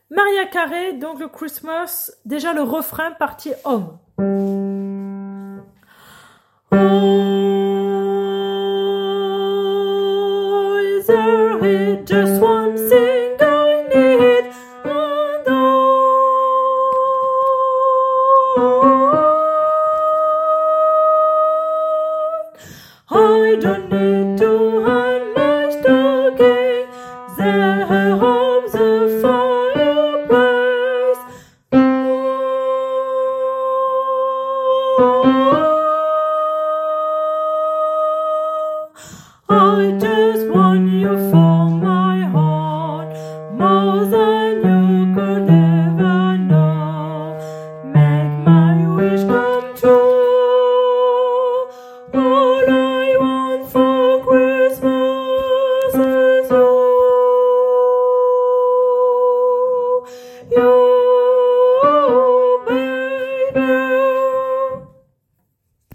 Maria Carey, donc le Christmas, déjà le refrain partie homme. Oh, is there just one thing I need, and I don't need to hang my stocking there on the fireplace. I just want you for my heart, more than you could ever know. Make my wish come true. All I want for Christmas is you.